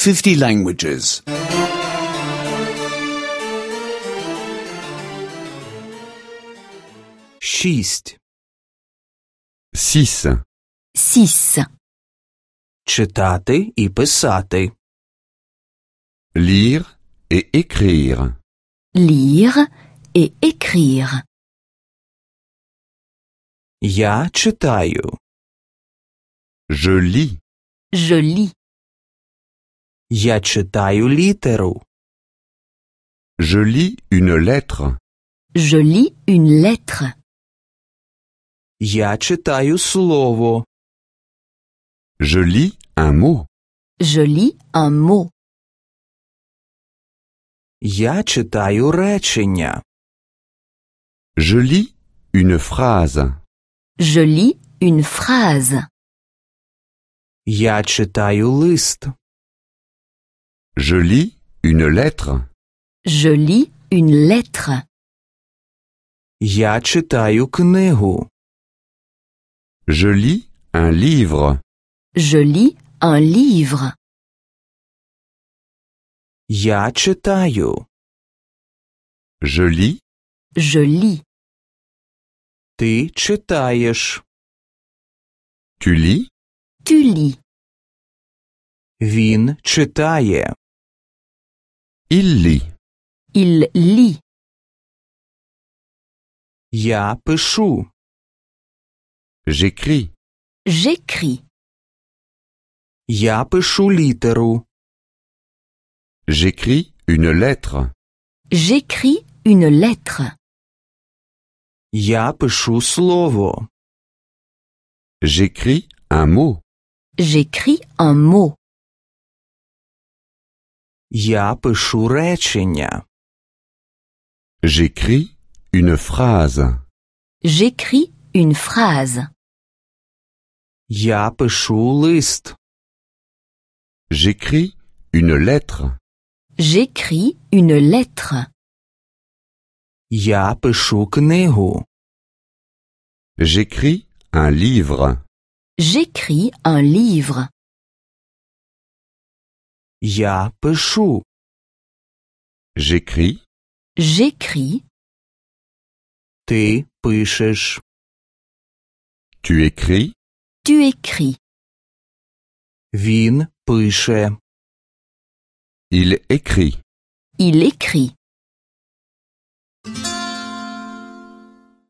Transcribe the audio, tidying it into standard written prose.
50 languages. 6. 6. 6. Читати і писати. Lire et écrire. Lire et écrire. Я читаю. Je lis. Je lis. Я читаю літеру. Je lis une lettre. Je lis une lettre. Я читаю слово. Je lis un mot. Je lis un mot. Я читаю речення. Je lis une phrase. Je lis une phrase. Я читаю лист. Je lis une lettre. Je lis une lettre. Я читаю книгу. Je lis un livre. Je lis un livre. Я читаю. Je lis. Je lis. Ти читаєш. Tu lis. Tu lis. Він читає. Il lit. Il lit. Я пишу. J'écris. J'écris. Я пишу літеру. J'écris une lettre. J'écris une lettre. Я пишу слово. J'écris un mot. J'écris un mot. Я пишу речення. J'écris une phrase. J'écris une phrase. Я пишу лист. J'écris une lettre. J'écris une lettre. Я пишу книгу. J'écris un livre. J'écris un livre. Я пишу. J'écris. J'écris. Ти пишеш. Tu écris. Tu écris. Він пише. Il écrit. Il écrit.